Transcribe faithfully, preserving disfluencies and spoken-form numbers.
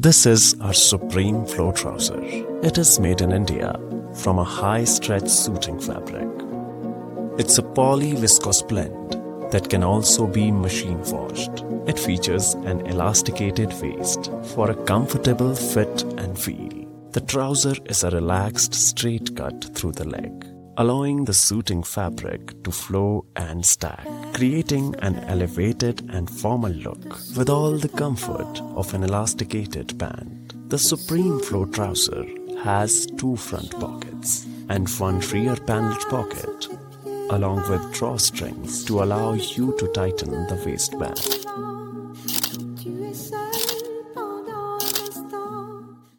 This is our Supreme Flow Trouser. It is made in India from a high-stretch suiting fabric. It's a poly-viscose blend that can also be machine washed. It features an elasticated waist for a comfortable fit and feel. The trouser is a relaxed straight cut through the leg, allowing the suiting fabric to flow and stack, creating an elevated and formal look with all the comfort of an elasticated band. The Supreme Flow Trouser has two front pockets and one rear paneled pocket, along with drawstrings to allow you to tighten the waistband.